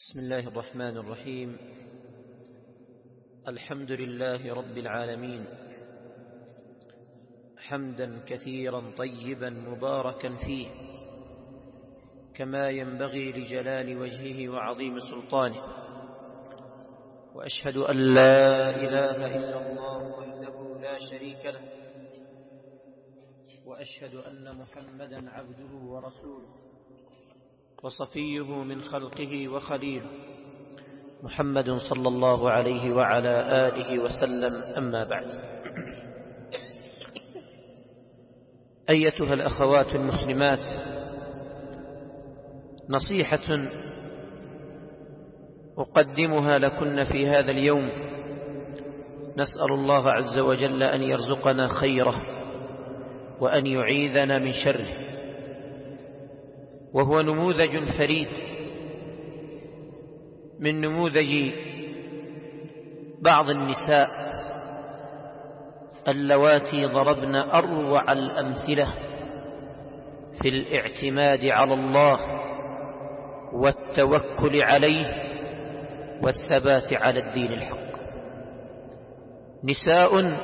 بسم الله الرحمن الرحيم. الحمد لله رب العالمين، حمدا كثيرا طيبا مباركا فيه كما ينبغي لجلال وجهه وعظيم سلطانه، وأشهد أن لا إله إلا الله وحده لا شريك له، وأشهد أن محمدا عبده ورسوله وصفيه من خلقه وخليله، محمد صلى الله عليه وعلى آله وسلم. أما بعد، أيتها الأخوات المسلمات، نصيحة أقدمها لكن في هذا اليوم، نسأل الله عز وجل أن يرزقنا خيره وأن يعيذنا من شره. وهو نموذج فريد من نموذج بعض النساء اللواتي ضربن أروع الأمثلة في الاعتماد على الله والتوكل عليه والثبات على الدين الحق. نساء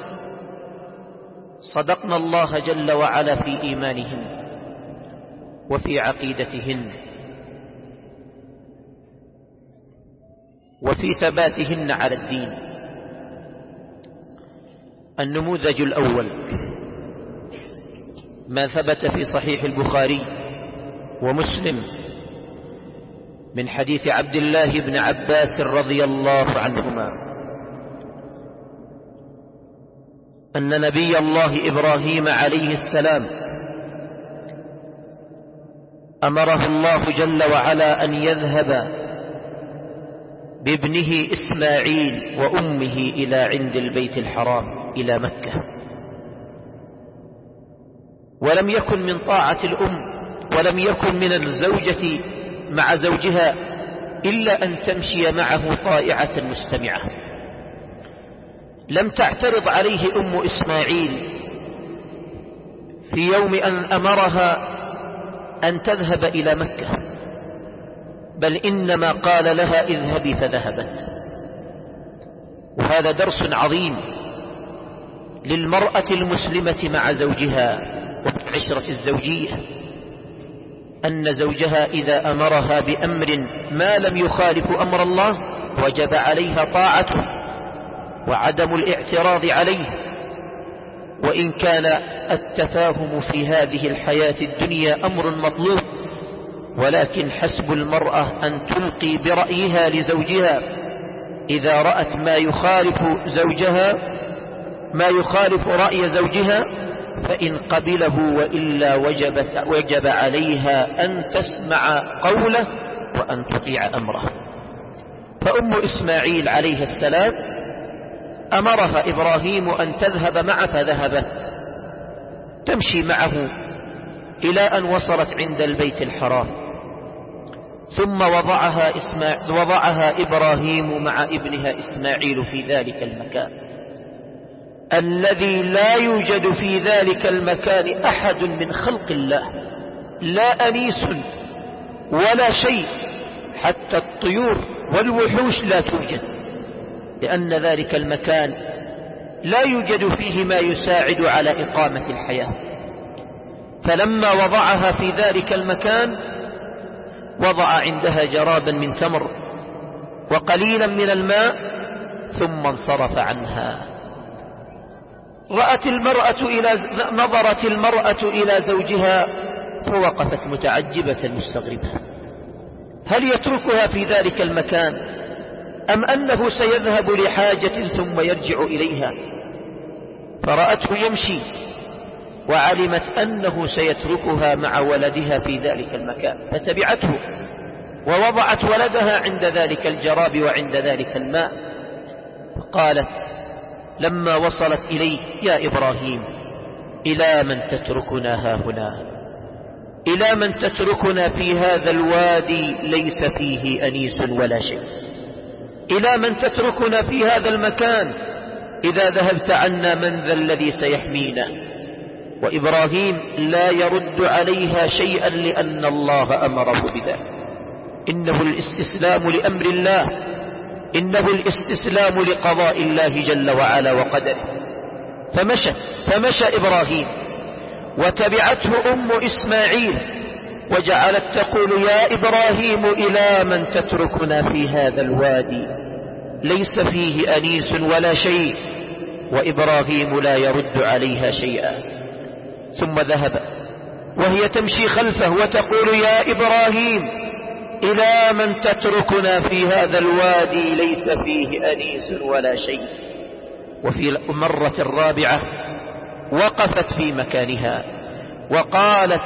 صدقن الله جل وعلا في إيمانهن وفي عقيدتهن وفي ثباتهن على الدين. النموذج الأول ما ثبت في صحيح البخاري ومسلم من حديث عبد الله بن عباس رضي الله عنهما أن نبي الله إبراهيم عليه السلام أمره الله جل وعلا أن يذهب بابنه إسماعيل وأمه إلى عند البيت الحرام إلى مكة، ولم يكن من طاعة الأم ولم يكن من الزوجة مع زوجها إلا أن تمشي معه طائعة مستمعة. لم تعترض عليه أم إسماعيل في يوم أن أمرها أن تذهب إلى مكة، بل إنما قال لها اذهبي فذهبت. وهذا درس عظيم للمرأة المسلمة مع زوجها والعشرة الزوجية، أن زوجها إذا أمرها بأمر ما لم يخالف أمر الله وجب عليها طاعته وعدم الاعتراض عليه. وإن كان التفاهم في هذه الحياة الدنيا أمر مطلوب، ولكن حسب المرأة أن تلقي برأيها لزوجها إذا رأت ما يخالف رأي زوجها، فإن قبله وإلا وجب عليها أن تسمع قوله وأن تطيع أمره. فأم إسماعيل عليه السلام أمرها إبراهيم أن تذهب معه فذهبت تمشي معه إلى أن وصلت عند البيت الحرام، ثم وضعها إبراهيم مع ابنها إسماعيل في ذلك المكان الذي لا يوجد في ذلك المكان أحد من خلق الله، لا أنيس ولا شيء، حتى الطيور والوحوش لا توجد، لأن ذلك المكان لا يوجد فيه ما يساعد على إقامة الحياة. فلما وضعها في ذلك المكان وضع عندها جرابا من تمر وقليلا من الماء ثم انصرف عنها. نظرت المرأة إلى زوجها فوقفت متعجبة مستغربة، هل يتركها في ذلك المكان أم أنه سيذهب لحاجة ثم يرجع إليها؟ فرأته يمشي وعلمت أنه سيتركها مع ولدها في ذلك المكان، فتبعته ووضعت ولدها عند ذلك الجراب وعند ذلك الماء. قالت لما وصلت إليه: يا إبراهيم، إلى من تتركنا هاهنا؟ إلى من تتركنا في هذا الوادي ليس فيه أنيس ولا شيء؟ إلى من تتركنا في هذا المكان؟ إذا ذهبت عنا من ذا الذي سيحمينا؟ وإبراهيم لا يرد عليها شيئا لأن الله أمره بذلك. إنه الاستسلام لأمر الله، إنه الاستسلام لقضاء الله جل وعلا وقدره. فمشى إبراهيم وتبعته أم إسماعيل وجعلت تقول: يا إبراهيم إلى من تتركنا في هذا الوادي ليس فيه أنيس ولا شيء، وإبراهيم لا يرد عليها شيئا. ثم ذهب وهي تمشي خلفه وتقول: يا إبراهيم إلى من تتركنا في هذا الوادي ليس فيه أنيس ولا شيء. وفي المرة الرابعة وقفت في مكانها وقالت: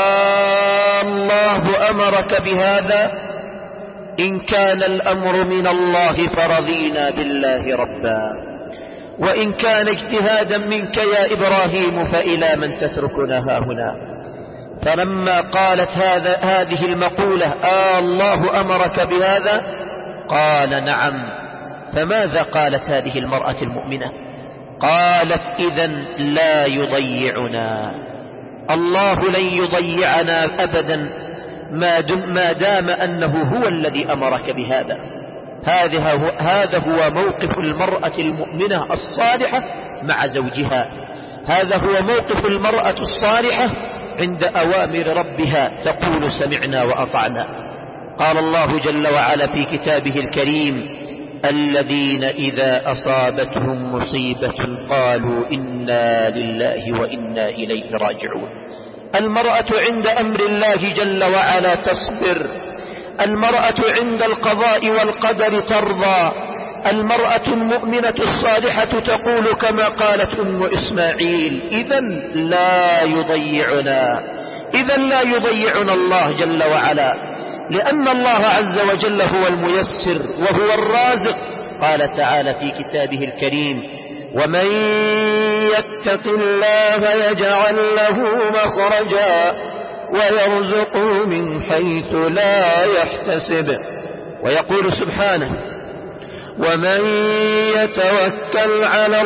الله أمرك بهذا؟ إن كان الأمر من الله فرضينا بالله ربا، وإن كان اجتهادا منك يا إبراهيم فإلى من تتركنا هاهنا. فلما قالت هذه المقولة: الله أمرك بهذا؟ قال: نعم. فماذا قالت هذه المرأة المؤمنة؟ قالت: إذن لا يضيعنا، الله لن يضيعنا أبدا ما دام أنه هو الذي أمرك بهذا. هذا هو موقف المرأة المؤمنة الصالحة مع زوجها، هذا هو موقف المرأة الصالحة عند أوامر ربها، تقول: سمعنا وأطعنا. قال الله جل وعلا في كتابه الكريم: الذين إذا أصابتهم مصيبة قالوا إنا لله وإنا إليه راجعون. المرأة عند أمر الله جل وعلا تصبر، المرأة عند القضاء والقدر ترضى. المرأة المؤمنة الصالحة تقول كما قالت أم إسماعيل: إذن لا يضيعنا، إذن لا يضيعنا الله جل وعلا، لأن الله عز وجل هو الميسر وهو الرازق. قال تعالى في كتابه الكريم: ومن يتق الله يجعل له مخرجا ويرزقه من حيث لا يحتسب. ويقول سبحانه: ومن يتوكل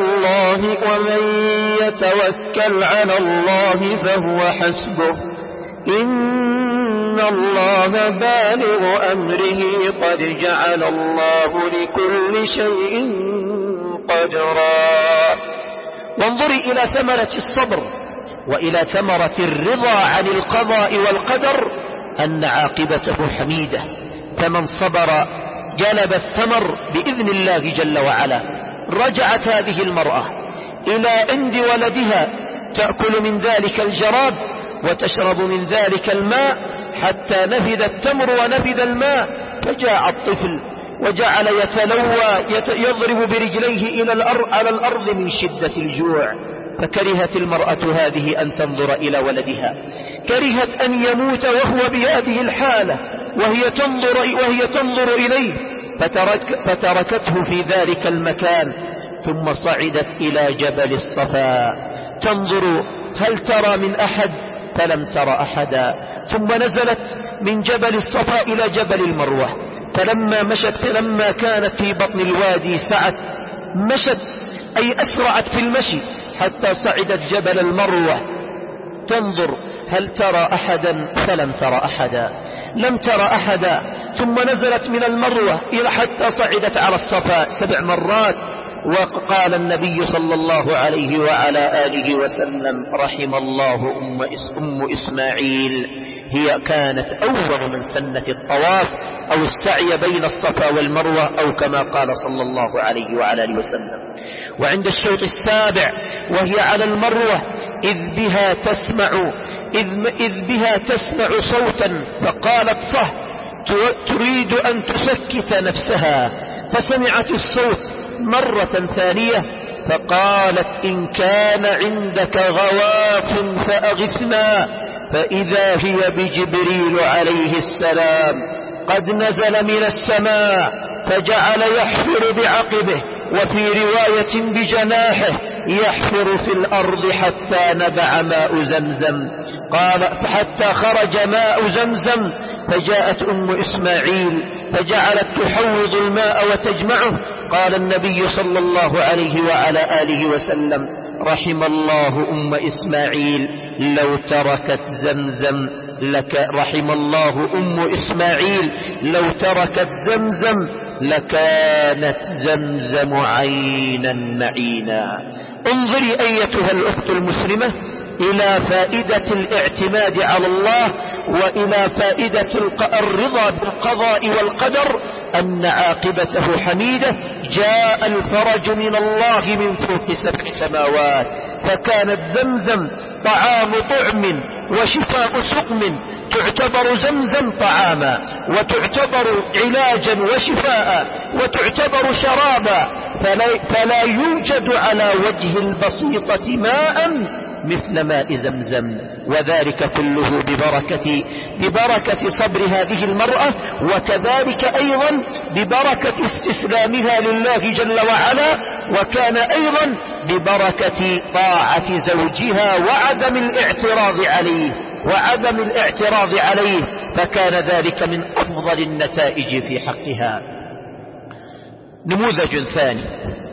على الله فهو حسبه إن الله بالغ أمره قد جعل الله لكل شيء قدرا. وانظري إلى ثمرة الصبر وإلى ثمرة الرضا عن القضاء والقدر أن عاقبته حميدة. فمن صبر جلب الثمر بإذن الله جل وعلا. رجعت هذه المرأة إلى عند ولدها تأكل من ذلك الجراد وتشرب من ذلك الماء حتى نفد التمر ونفد الماء. فجاء الطفل وجعل يتلوى يضرب برجليه على الأرض من شدة الجوع. فكرهت المرأة هذه أن تنظر إلى ولدها، كرهت أن يموت وهو بهذه الحالة وهي تنظر إليه، فتركته في ذلك المكان. ثم صعدت إلى جبل الصفا تنظر هل ترى من أحد، فلم تر أحدا. ثم نزلت من جبل الصفا إلى جبل المروة، فلما كانت في بطن الوادي سعت، مشت أي أسرعت في المشي حتى صعدت جبل المروة تنظر هل ترى أحدا، فلم تر أحدا، لم تر أحدا. ثم نزلت من المروة إلى حتى صعدت على الصفا 7 مرات. وقال النبي صلى الله عليه وعلى آله وسلم: رحم الله أم إسماعيل، هي كانت أول من سنت الطواف أو السعي بين الصفا والمروة، أو كما قال صلى الله عليه وعلى آله وسلم. وعند الشوط السابع وهي على المروة إذ بها تسمع صوتا، فقالت: صح، تريد أن تسكت نفسها. فسمعت الصوت مرة ثانية فقالت: إن كان عندك غواث فأغثنا. فإذا هي بجبريل عليه السلام قد نزل من السماء فجعل يحفر بعقبه، وفي رواية بجناحه، يحفر في الأرض حتى نبع ماء زمزم. قال: حتى خرج ماء زمزم. فجاءت أم إسماعيل فجعلت تحوض الماء وتجمعه. قال النبي صلى الله عليه وعلى آله وسلم: رحم الله أم إسماعيل، لو تركت زمزم لك رحم الله أم إسماعيل لو تركت زمزم لكانت زمزم عينا معينا. انظري أيتها الأخت المسلمة إلى فائدة الاعتماد على الله وإلى فائدة الرضا بالقضاء والقدر، أن عاقبته حميدة. جاء الفرج من الله من فوق 7 سماوات، فكانت زمزم طعام طعم وشفاء سقم، تعتبر زمزم طعاما وتعتبر علاجا وشفاء وتعتبر شرابا، فلا يوجد على وجه البسيطة ماء مثل ماء زمزم، وذلك كله ببركة صبر هذه المرأة، وكذلك أيضا ببركة استسلامها لله جل وعلا، وكان أيضا ببركة طاعة زوجها وعدم الاعتراض عليه، فكان ذلك من أفضل النتائج في حقها. نموذج ثاني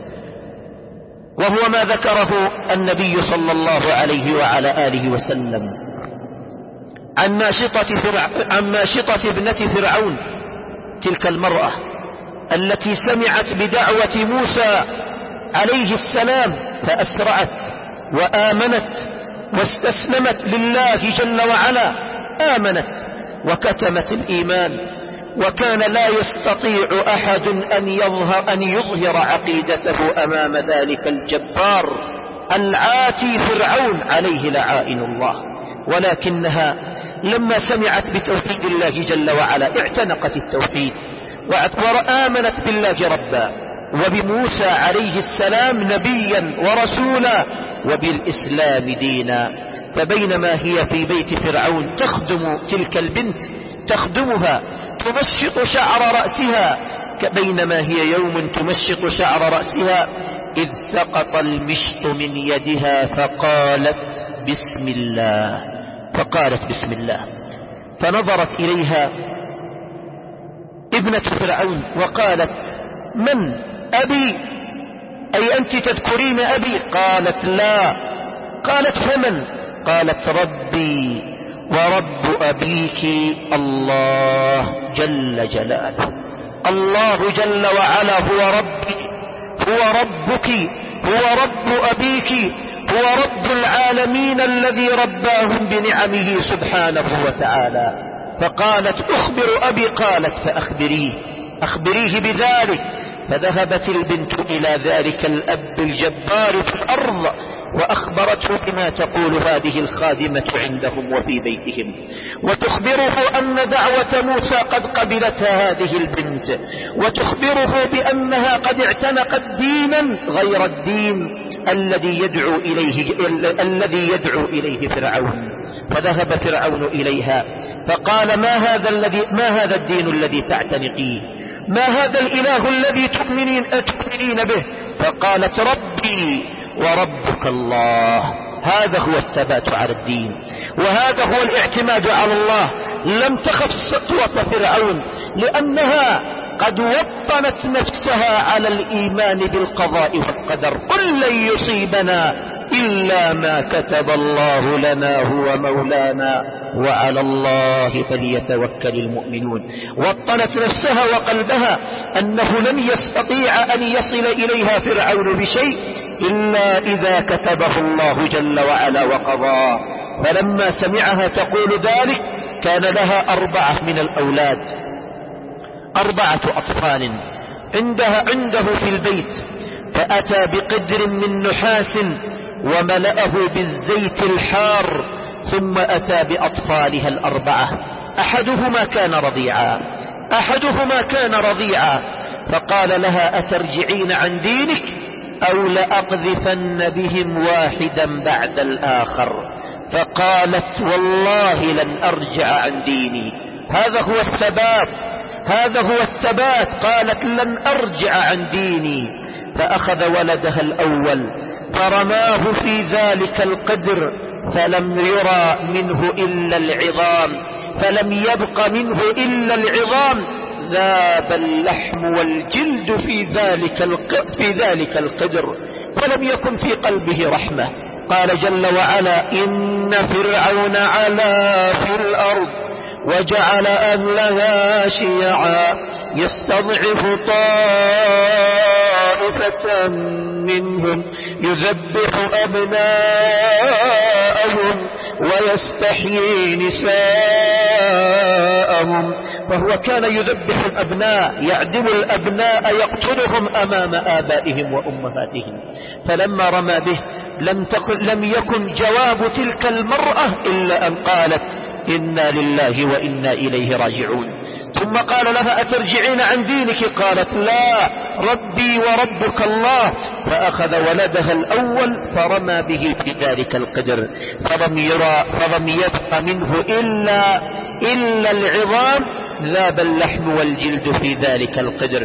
وهو ما ذكره النبي صلى الله عليه وعلى آله وسلم عن ماشطة ابنة فرعون، تلك المرأة التي سمعت بدعوة موسى عليه السلام فأسرعت وآمنت واستسلمت لله جل وعلا، آمنت وكتمت الإيمان، وكان لا يستطيع أحد أن يظهر عقيدته أمام ذلك الجبار العاتي فرعون عليه لعائن الله، ولكنها لما سمعت بتوحيد الله جل وعلا اعتنقت التوحيد وآمنت بالله ربا وبموسى عليه السلام نبيا ورسولا وبالإسلام دينا. فبينما هي في بيت فرعون تخدم تلك البنت، تخدمها تمشط شعر رأسها، بينما هي يوم تمشط شعر رأسها إذ سقط المشط من يدها فقالت بسم الله، فنظرت إليها ابنة فرعون وقالت من أبي؟ أي أنت تذكرين أبي؟ قالت لا. قالت فمن؟ قالت ربي ورب أبيك الله جل جلاله، الله جل وعلا هو ربي، هو ربك، هو رب أبيك، هو رب العالمين الذي رباهم بنعمه سبحانه وتعالى. فقالت أخبر أبي؟ قالت أخبريه بذلك. فذهبت البنت إلى ذلك الأب الجبار في الأرض وأخبرته بما تقول هذه الخادمة عندهم وفي بيتهم، وتخبره أن دعوة موسى قد قبلتها هذه البنت، وتخبره بأنها قد اعتنقت دينا غير الدين الذي يدعو إليه فرعون. فذهب فرعون إليها فقال ما هذا الدين الذي تعتنقيه؟ ما هذا الإله الذي تؤمنين به؟ فقالت ربي وربك الله. هذا هو الثبات على الدين، وهذا هو الاعتماد على الله. لم تخف سطوة فرعون لأنها قد وطنت نفسها على الإيمان بالقضاء والقدر. قل لن يصيبنا إلا ما كتب الله لنا هو مولانا وعلى الله فليتوكل المؤمنون. وطنت نفسها وقلبها أنه لن يستطيع أن يصل إليها فرعون بشيء إلا إذا كتبه الله جل وعلا وقضاه. فلما سمعها تقول ذلك كان لها 4 من الأولاد، 4 أطفال عنده في البيت، فأتى بقدر من نحاس وملأه بالزيت الحار ثم أتى بأطفالها 4. أحدهما كان رضيعا فقال لها أترجعين عن دينك أو لأقذفن بهم واحدا بعد الآخر؟ فقالت والله لن أرجع عن ديني. هذا هو الثبات. قالت لن أرجع عن ديني. فأخذ ولدها الأول فرماه في ذلك القدر فلم يرى منه إلا العظام، فلم يبق منه إلا العظام، ذاب اللحم والجلد في ذلك القدر، ولم يكن في قلبه رحمة. قال جل وعلا إن فرعون علا في الأرض وجعل أهلها شيعا يستضعف طائفة منهم يذبح أبناءهم ويستحيي نساءهم. فهو كان يذبح الأبناء، يعدم الأبناء، يقتلهم أمام آبائهم وأمهاتهم. فلما رمى به لم يكن جواب تلك المرأة إلا أن قالت إنا لله وإنا إليه راجعون. ثم قال لها أترجعين عن دينك؟ قالت لا، ربي وربك الله. فأخذ ولدها الأول فرمى به في ذلك القدر، فلم يبق منه إلا العظام، ذاب اللحم والجلد في ذلك القدر.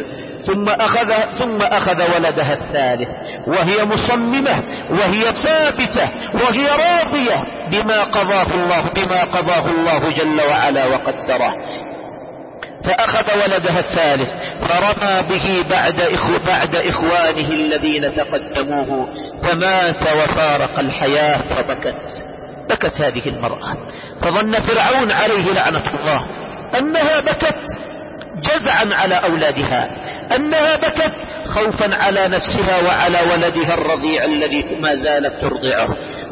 ثم أخذ ولدها الثالث وهي مصممة وهي ثابتة وهي راضية بما قضاه الله جل وعلا وقدره. فأخذ ولدها الثالث فرمى به بعد إخوانه الذين تقدموه، فمات وفارق الحياة. بكت هذه المرأة، فظن فرعون عليه لعنة الله أنها بكت جزعا على أولادها، أنها بكت خوفا على نفسها وعلى ولدها الرضيع الذي ما زالت ترضعه.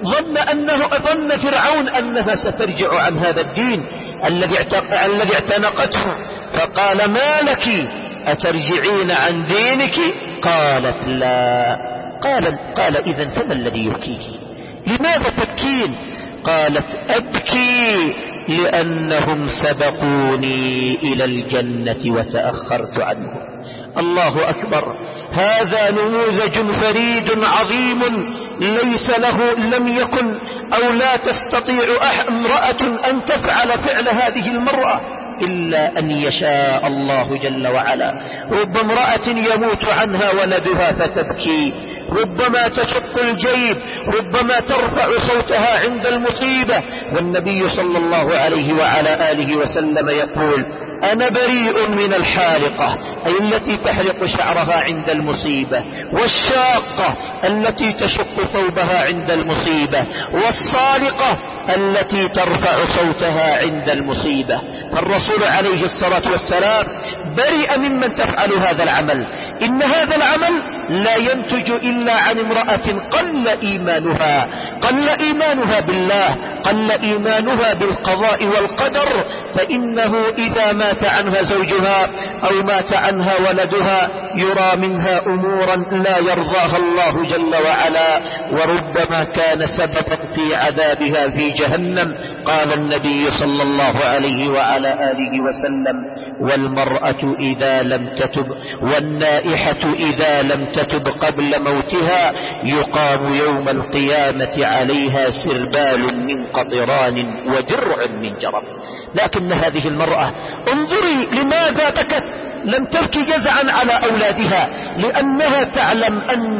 ظن فرعون أنها سترجع عن هذا الدين الذي اعتنقته، فقال ما لك أترجعين عن دينك؟ قالت لا. قال إذن فما الذي يبكيك؟ لماذا تبكين؟ قالت أبكي لأنهم سبقوني إلى الجنة وتأخرت عنهم. الله أكبر، هذا نموذج فريد عظيم لم يكن أو لا تستطيع امرأة أن تفعل فعل هذه المرأة إلا أن يشاء الله جل وعلا. رب امرأة يموت عنها ولدها فتبكي، ربما تشق الجيب، ربما ترفع صوتها عند المصيبة. والنبي صلى الله عليه وعلى آله وسلم يقول أنا بريء من الحالقة، أي التي تحرق شعرها عند المصيبة، والشاقة التي تشق ثوبها عند المصيبة، والصالقة التي ترفع صوتها عند المصيبة. فالرسول عليه الصلاة والسلام برئ ممن تفعل هذا العمل. إن هذا العمل لا ينتج إلا عن امرأة قل إيمانها بالله، قل إيمانها بالقضاء والقدر. فإنه إذا مات عنها زوجها أو مات عنها ولدها يرى منها أمورا لا يرضاها الله جل وعلا، وربما كان سببا في عذابها في جهنم. قال النبي صلى الله عليه وعلى آله وسلم والمرأة إذا لم تتب والنائحة إذا لم تتب قبل موتها يقام يوم القيامة عليها سربال من قطران ودرع من جرب. لكن هذه المرأة انظري لماذا بكت. لم تبكي جزعا على أولادها، لأنها تعلم أن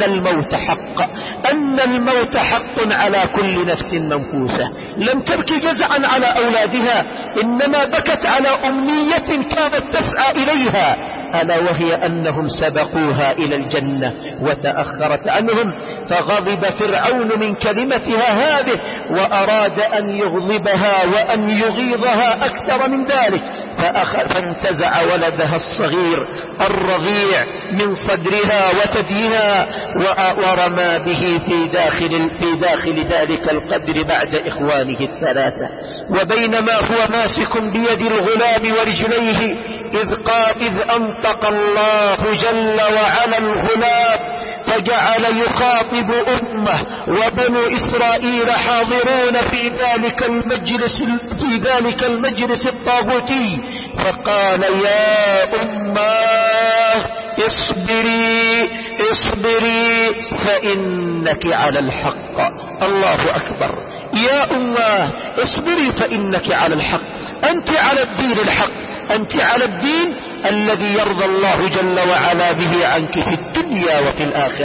الموت حق على كل نفس منفوسة. لم تبكي جزعا على أولادها، إنما بكت على أمنية كانت تسعى إليها، ألا وهي أنهم سبقوها إلى الجنة وتأخرت عنهم. فغضب فرعون من كلمتها هذه، وأراد أن يغضبها وأن يغيظها أكثر من ذلك، فانتزع ولدها الصغير الرضيع من صدرها وثديها ورمى به في داخل ذلك القدر بعد إخوانه الثلاثة. وبينما هو ماسك بيد الغلام ورجليه إذ أنطق الله جل وعلا الغلام فجعل يخاطب أمه وبنو إسرائيل حاضرون في ذلك المجلس الطاغوتي، فقال يا أماه اصبري فإنك على الحق. الله أكبر، يا أماه اصبري فإنك على الحق، أنت على الدين الحق، أنت على الدين الذي يرضى الله جل وعلا به عنك في الدنيا وفي الآخرة.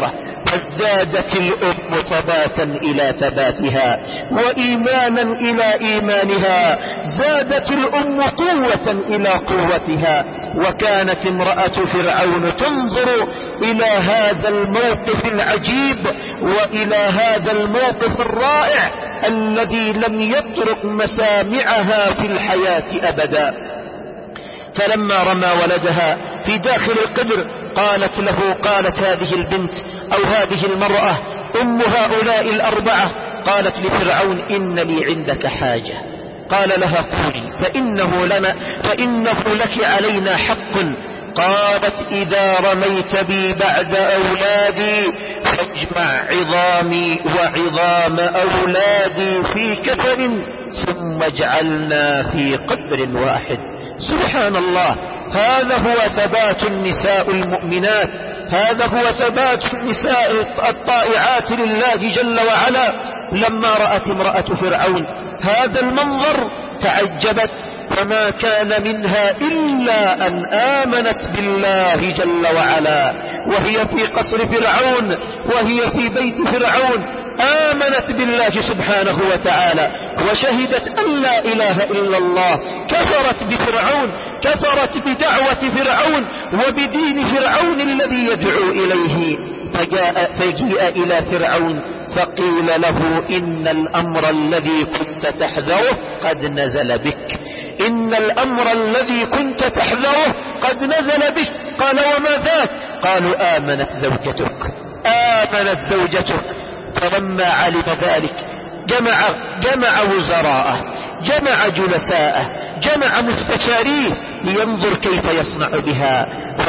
فازدادت الأم ثباتا إلى ثباتها وإيمانا إلى إيمانها، زادت الأم قوة إلى قوتها. وكانت امرأة فرعون تنظر إلى هذا الموقف العجيب وإلى هذا الموقف الرائع الذي لم يطرق مسامعها في الحياة أبدا. فلما رمى ولدها في داخل القدر قالت هذه البنت أو هذه المرأة أم هؤلاء الأربعة، قالت لفرعون إن لي عندك حاجة. قال لها قولي فإنه لك علينا حق. قالت إذا رميت بي بعد أولادي فاجمع عظامي وعظام أولادي في كفن ثم اجعلنا في قبر واحد. سبحان الله، هذا هو ثبات النساء المؤمنات، هذا هو ثبات النساء الطائعات لله جل وعلا. لما رأت امرأة فرعون هذا المنظر تعجبت، فما كان منها إلا أن آمنت بالله جل وعلا، وهي في قصر فرعون وهي في بيت فرعون آمنت بالله سبحانه وتعالى وشهدت أن لا إله إلا الله. كفرت بفرعون، كفرت بدعوة فرعون وبدين فرعون الذي يدعو إليه. فجيء إلى فرعون فقيل له إن الأمر الذي كنت تحذره قد نزل بك، إن الأمر الذي كنت تحذره قد نزل بك. قال وما ذاك؟ قالوا آمنت زوجتك. فلما علم ذلك جمع وزراءه، جمع جلساءه، جمع مستشاريه لينظر كيف يصنع بها.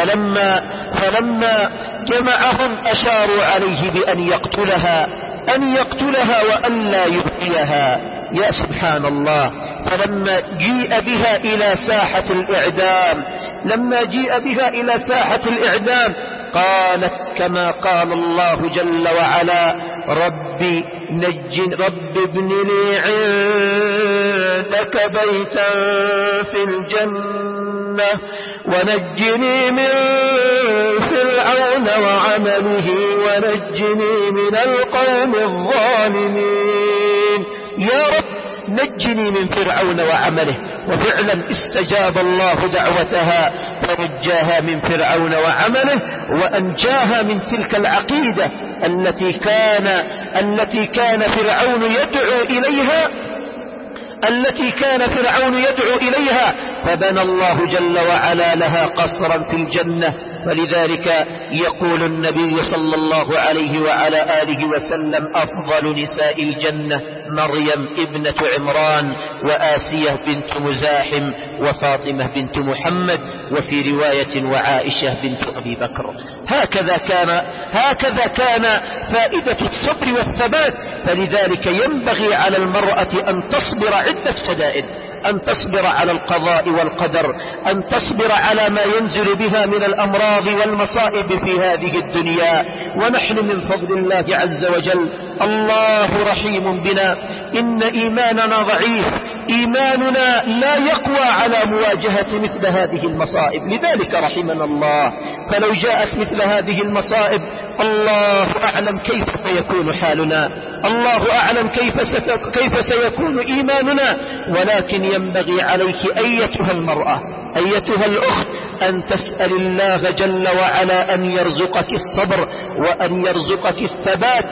فلما جمعهم أشاروا عليه بأن يقتلها وأن لا يبقيها. يا سبحان الله. فلما جيء بها إلى ساحة الإعدام قالت كما قال الله جل وعلا رب ابن لي عندك بيتا في الجنة ونجني من فرعون وعمله ونجني من القوم الظالمين. يا رب نجني من فرعون وعمله. وفعلا استجاب الله دعوتها فرجاها من فرعون وعمله وأنجاها من تلك العقيدة التي كان فرعون يدعو إليها فبنى الله جل وعلا لها قصرا في الجنة. ولذلك يقول النبي صلى الله عليه وعلى آله وسلم أفضل نساء الجنة مريم ابنة عمران وآسية بنت مزاحم وفاطمة بنت محمد، وفي رواية وعائشة بنت أبي بكر. هكذا كان فائدة الصبر والثبات. فلذلك ينبغي على المرأة أن تصبر عدة شدائد، أن تصبر على القضاء والقدر، أن تصبر على ما ينزل بها من الأمراض والمصائب في هذه الدنيا. ونحن من فضل الله عز وجل الله رحيم بنا، إن إيماننا ضعيف، إيماننا لا يقوى على مواجهة مثل هذه المصائب، لذلك رحمنا الله. فلو جاءت مثل هذه المصائب الله أعلم كيف سيكون حالنا، الله أعلم كيف سيكون إيماننا. ولكن ينبغي عليك أيتها المرأة، أيتها الأخت، أن تسأل الله جل وعلا أن يرزقك الصبر وأن يرزقك الثبات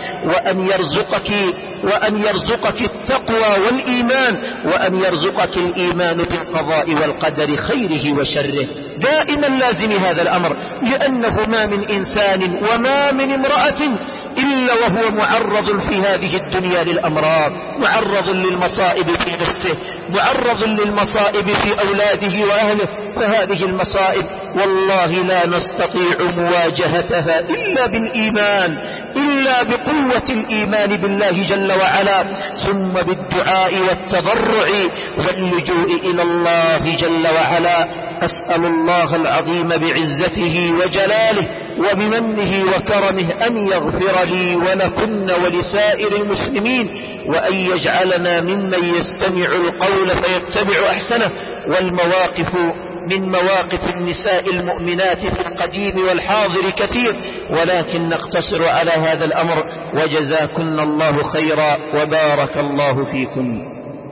وأن يرزقك التقوى والإيمان، وأن يرزقك الإيمان بالقضاء والقدر خيره وشره. دائما لازم هذا الأمر، لأنه ما من إنسان وما من امرأة إلا وهو معرض في هذه الدنيا للأمراض، معرض للمصائب في نفسه، معرض للمصائب في أولاده وأهله. فهذه المصائب والله لا نستطيع مواجهتها إلا بالإيمان، إلا بقوة الإيمان بالله جل وعلا، ثم بالدعاء والتضرع واللجوء إلى الله جل وعلا. أسأل الله العظيم بعزته وجلاله وبمنه وكرمه أن يغفر لي ولكن ولسائر المسلمين، وأن يجعلنا ممن يستمع القول فيتبع أحسنه. والمواقف من مواقف النساء المؤمنات في القديم والحاضر كثير، ولكن نقتصر على هذا الأمر، وجزاكن الله خيرا وبارك الله فيكن.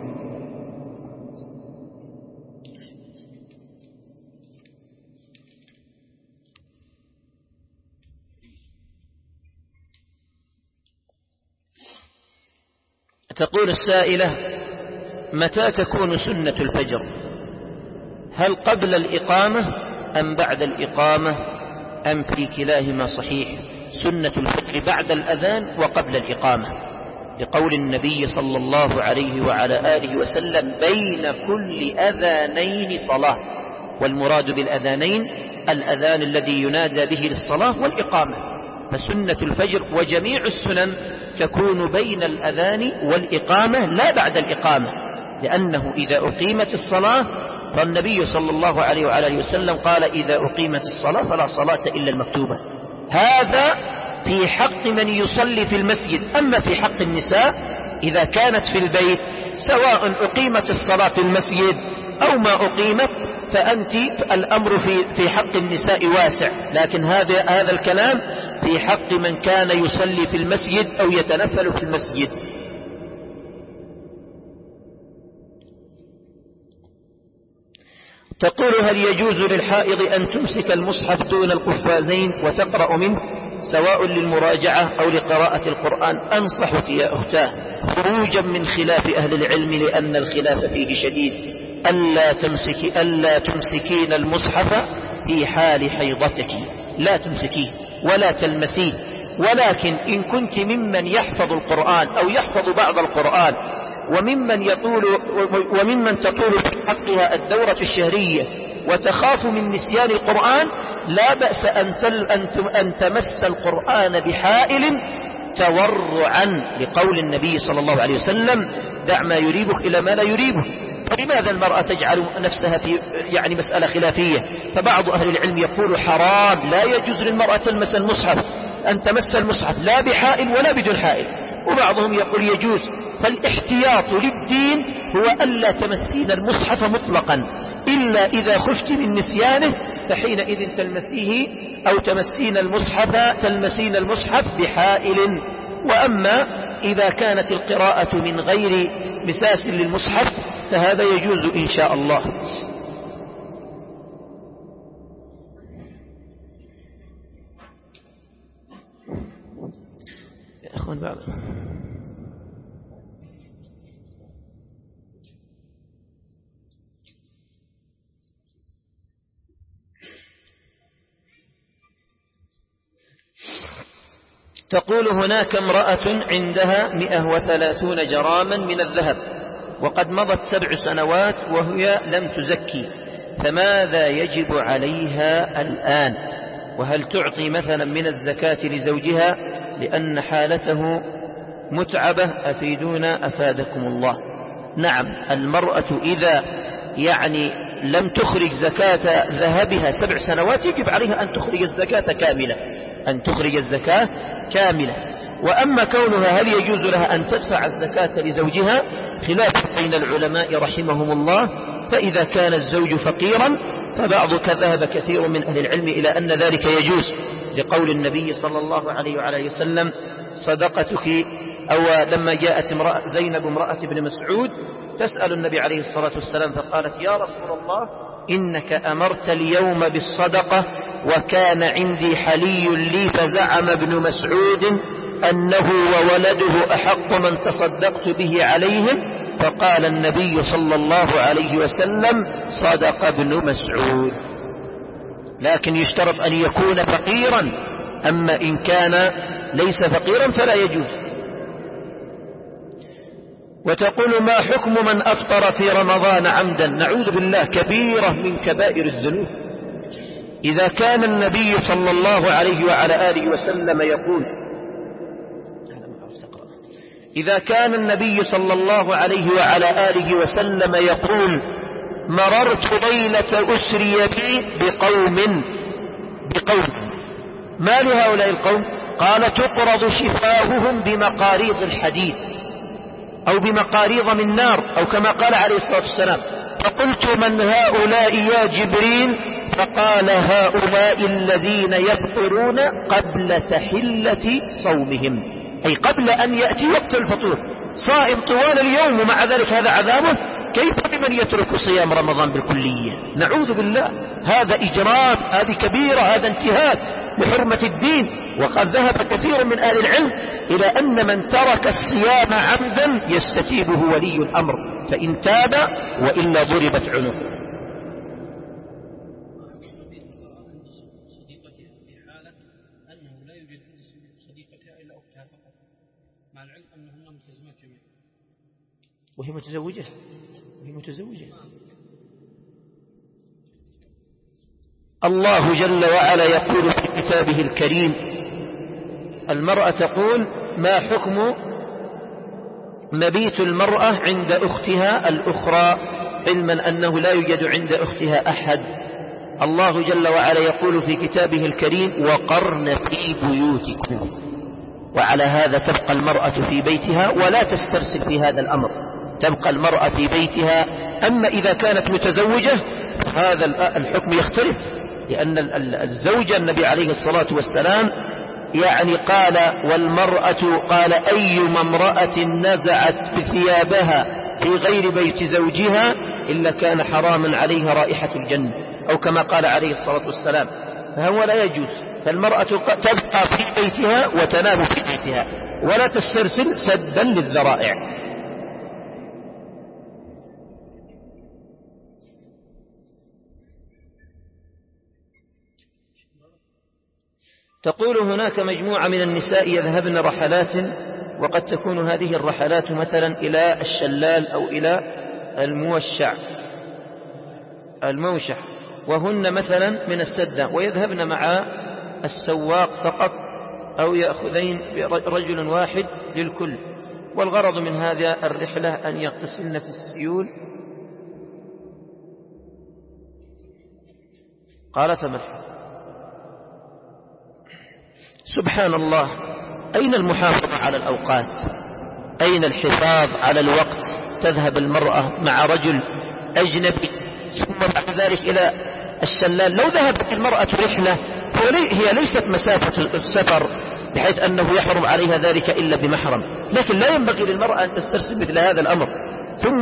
تقول السائلة: متى تكون سنة الفجر؟ هل قبل الإقامة أم بعد الإقامة أم في كلاهما صحيح؟ سنة الفجر بعد الأذان وقبل الإقامة، لقول النبي صلى الله عليه وعلى آله وسلم: بين كل أذانين صلاة. والمراد بالأذانين الأذان الذي ينادى به للصلاة والإقامة. فسنة الفجر وجميع السنن تكون بين الأذان والإقامة لا بعد الإقامة، لأنه إذا أقيمت الصلاة، فالنبي صلى الله عليه وعلى آله وسلم قال: إذا أقيمت الصلاة فلا صلاة إلا المكتوبة. هذا في حق من يصلي في المسجد. أما في حق النساء إذا كانت في البيت، سواء أقيمت الصلاة في المسجد أو ما أقيمت، فأنت الأمر في حق النساء واسع، لكن هذا الكلام في حق من كان يصلي في المسجد أو يتنفل في المسجد. تقول: هل يجوز للحائض أن تمسك المصحف دون القفازين وتقرأ منه سواء للمراجعة أو لقراءة القرآن؟ أنصحك يا أختاه خروجا من خلاف أهل العلم، لأن الخلاف فيه شديد، ألا تمسكين المصحف في حال حيضتك، لا تمسكيه ولا تلمسيه. ولكن إن كنت ممن يحفظ القرآن أو يحفظ بعض القرآن وممن تطول في حقها الدورة الشهرية وتخاف من نسيان القرآن، لا بأس أن تمس القرآن بحائل تورعا، لقول النبي صلى الله عليه وسلم: دع ما يريبك إلى ما لا يريبك. فلماذا المرأة تجعل نفسها في مسألة خلافية؟ فبعض أهل العلم يقول حرام، لا يجوز للمرأة تلمس المصحف، أن تمس المصحف لا بحائل ولا بدون حائل. وبعضهم يقول يجوز. فالاحتياط للدين هو ألا تمسين المصحف مطلقا، إلا إذا خفت من نسيانه، فحينئذ تلمسيه أو تمسين المصحف بحائل. وأما إذا كانت القراءة من غير مساس للمصحف فهذا يجوز إن شاء الله. يا أخوان بعض تقول: هناك امرأة عندها 130 جراما من الذهب، وقد مضت 7 سنوات وهي لم تزكي، فماذا يجب عليها الآن؟ وهل تعطي مثلا من الزكاة لزوجها لأن حالته متعبة؟ أفيدونا أفادكم الله. نعم، المرأة إذا لم تخرج زكاة ذهبها 7 سنوات يجب عليها أن تخرج الزكاة كاملة. وأما كونها هل يجوز لها أن تدفع الزكاة لزوجها، خلاف بين العلماء رحمهم الله. فإذا كان الزوج فقيرا ذهب كثير من أهل العلم إلى أن ذلك يجوز، لقول النبي صلى الله عليه وعلى وسلم: صدقتك. أو لما جاءت زينب امرأة ابن مسعود تسأل النبي عليه الصلاة والسلام فقالت: يا رسول الله، إنك أمرت اليوم بالصدقة وكان عندي حلي لي، فزعم ابن مسعود أنه وولده أحق من تصدقت به عليهم، فقال النبي صلى الله عليه وسلم: صدق ابن مسعود. لكن يشترط أن يكون فقيرا، أما إن كان ليس فقيرا فلا يجوز. وتقول: ما حكم من أفطر في رمضان عمدا؟ نعوذ بالله، كبيرة من كبائر الذنوب. إذا كان النبي صلى الله عليه وعلى آله وسلم يقول مررت ليلة أسري بي بقوم. ما لهؤلاء القوم؟ قال: تقرض شفاههم بمقاريض الحديد أو بمقاريض من نار، أو كما قال عليه الصلاة والسلام. فقلت من هؤلاء يا جبريل؟ فقال هؤلاء الذين يفطرون قبل تحلة صومهم، أي قبل أن يأتي وقت الفطور، صائم طوال اليوم ومع ذلك هذا عذابه. كيف بمن يترك صيام رمضان بالكلية؟ نعوذ بالله، هذا إجرام، هذه كبيرة، هذا انتهاك لحرمة الدين. وقد ذهب كثير من أهل العلم إلى أن من ترك الصيام عمدا يستتيبه ولي الأمر، فإن تاب وإلا ضربت عنقه. وهي متزوجة، الله جل وعلا يقول في كتابه الكريم: المرأة تقول: ما حكم مبيت المرأة عند أختها الأخرى، علما أنه لا يوجد عند أختها أحد. الله جل وعلا يقول في كتابه الكريم: وقرن في بيوتكم. وعلى هذا تبقى المرأة في بيتها ولا تسترسل في هذا الأمر، تبقى المرأة في بيتها. أما إذا كانت متزوجة هذا الحكم يختلف، لأن الزوجة النبي عليه الصلاة والسلام يعني قال: والمرأة قال أيما امرأة نزعت بثيابها في غير بيت زوجها إلا كان حراما عليها رائحة الجنة، أو كما قال عليه الصلاة والسلام. فهو لا يجوز، فالمرأة تبقى في بيتها وتنام في بيتها ولا تسترسل سدا للذرائع. تقول: هناك مجموعة من النساء يذهبن رحلات، وقد تكون هذه الرحلات مثلا إلى الشلال أو إلى الموشح، وهن مثلا من السدة، ويذهبن مع السواق فقط أو يأخذين رجل واحد للكل، والغرض من هذا الرحلة أن يغتسلن في السيول. قال: فمن سبحان الله، أين المحافظة على الأوقات؟ أين الحفاظ على الوقت؟ تذهب المرأة مع رجل أجنبي ثم بعد ذلك إلى الشلال. لو ذهبت المرأة رحلة هي ليست مسافة السفر بحيث أنه يحرم عليها ذلك إلا بمحرم، لكن لا ينبغي للمرأة أن تسترسل مثل هذا الأمر. ثم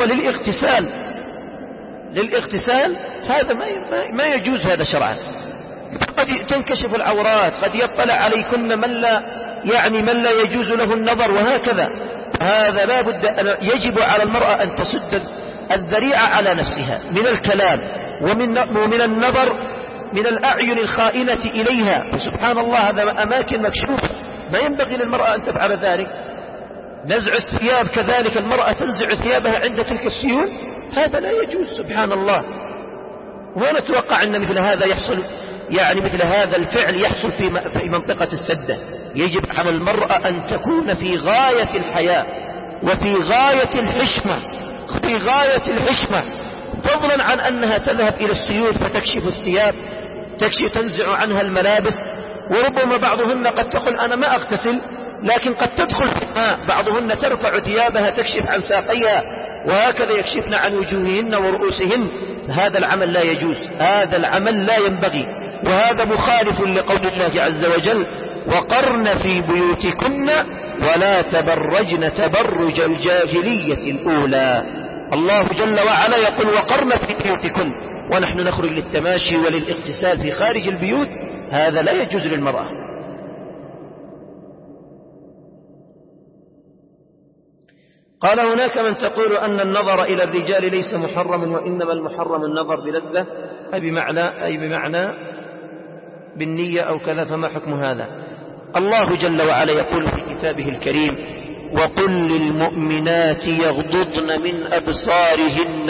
للاغتسال هذا ما يجوز هذا شرعا. قد تنكشف العورات، قد يطلع عليكن من لا يجوز له النظر، وهكذا. هذا لا بد يجب على المرأة أن تسد الذريعة على نفسها من الكلام ومن النظر من الأعين الخائنة إليها. فسبحان الله، هذا أماكن مكشوفة، ما ينبغي للمرأة أن تفعل ذلك. نزع الثياب كذلك، المرأة تنزع ثيابها عند تلك السيول، هذا لا يجوز. سبحان الله. وما نتوقع أن مثل هذا يحصل، مثل هذا الفعل يحصل في منطقة السدة. يجب على المرأة أن تكون في غاية الحياء وفي غاية الحشمة، فضلا عن أنها تذهب إلى السيول فتكشف الثياب، تنزع عنها الملابس. وربما بعضهن قد تقول: أنا ما أغتسل، لكن قد تدخل في الماء. بعضهن ترفع ثيابها تكشف عن ساقيها، وهكذا يكشفن عن وجوههن ورؤوسهن. هذا العمل لا يجوز، هذا العمل لا ينبغي، وهذا مخالف لقول الله عز وجل: وقرن في بيوتكن ولا تبرجن تبرج الجاهلية الأولى. الله جل وعلا يقول: وقرن في بيوتكن، ونحن نخرج للتماشي وللاغتسال في خارج البيوت، هذا لا يجوز للمرأة. قال: هناك من تقول أن النظر إلى الرجال ليس محرم، وإنما المحرم النظر بلذة، أي بمعنى بالنية أو كذا، فما حكم هذا؟ الله جل وعلا يقول في كتابه الكريم: وقل للمؤمنات يغضضن من أبصارهن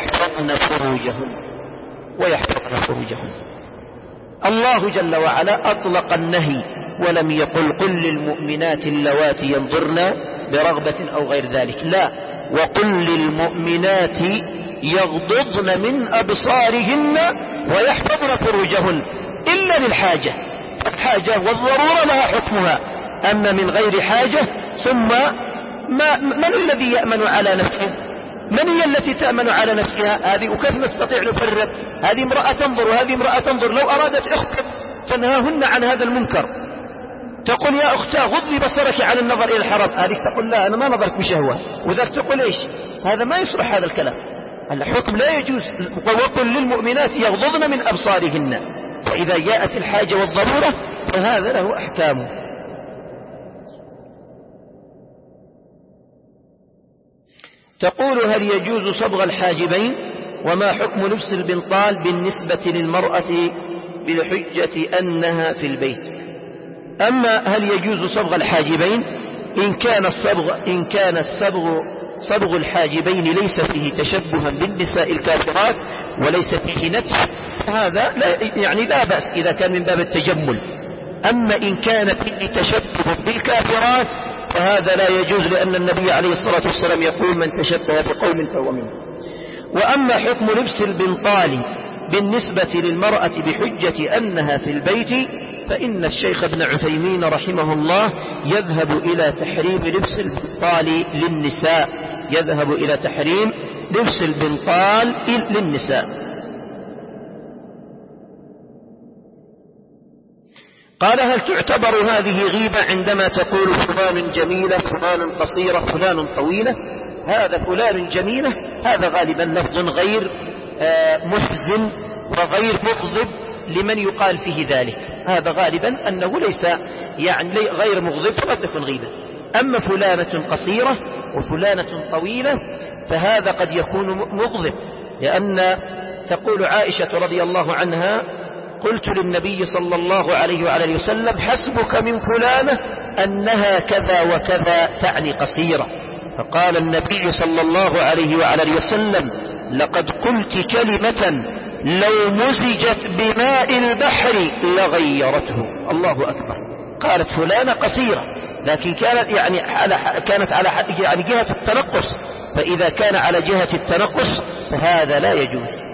ويحفظن فروجهن. الله جل وعلا أطلق النهي ولم يقل: قل للمؤمنات اللواتي ينظرن برغبة أو غير ذلك، لا، وقل للمؤمنات يغضضن من أبصارهن ويحفظن فروجهن، إلا للحاجة. الحاجة والضرورة لها حكمها، أما من غير حاجة ثم من الذي يأمن على نفسه؟ من هي التي تأمن على نفسها هذه؟ وكيف نستطيع نفرق؟ هذه امرأة تنظر وهذه امرأة تنظر، لو أرادت أختك تنهاهن عن هذا المنكر، تقول يا أختاه غضي بصرك عن النظر إلى الحرام، هذه تقول لا أنا ما نظرت بشهوة، وذاك تقول إيش؟ هذا ما يصلح هذا الكلام. الحكم لا يجوز. وقل للمؤمنات يغضضن من أبصارهن، فإذا جاءت الحاجة والضرورة فهذا له أحكامه. تقول هل يجوز صبغ الحاجبين؟ وما حكم لبس البنطال بالنسبة للمرأة بحجة أنها في البيت؟ أما هل يجوز صبغ الحاجبين إن كان صبغ الحاجبين ليس فيه تشبها بالنساء الكافرات وليس فيه نتف، هذا لا بأس إذا كان من باب التجمل. أما إن كان فيه تشبه بالكافرات فهذا لا يجوز، لأن النبي عليه الصلاة والسلام يقول من تشبه بقوم فهو منه. وأما حكم لبس البنطال بالنسبة للمرأة بحجة أنها في البيت، فإن الشيخ ابن عثيمين رحمه الله يذهب إلى تحريم لبس البنطال للنساء، يذهب إلى تحريم لبس البنطال للنساء. قال هل تعتبر هذه غيبة عندما تقول فلان جميلة فلان قصيرة فلان طويلة؟ هذا فلان جميلة هذا غالبا لفظ غير محزن وغير مغضب لمن يقال فيه ذلك، هذا غالبا أنه ليس غير مغضب فلا تكون غيبة. أما فلانة قصيرة وفلانة طويلة فهذا قد يكون مغضب، لأن تقول عائشة رضي الله عنها قلت للنبي صلى الله عليه وعلى وسلم حسبك من فلانة أنها كذا وكذا، تعني قصيرة، فقال النبي صلى الله عليه وعلى وسلم لقد قلت كلمة لو مزجت بماء البحر لغيرته. الله أكبر. قالت فلانة قصيرة لكن كانت على جهة التنقص، فإذا كان على جهة التنقص فهذا لا يجوز.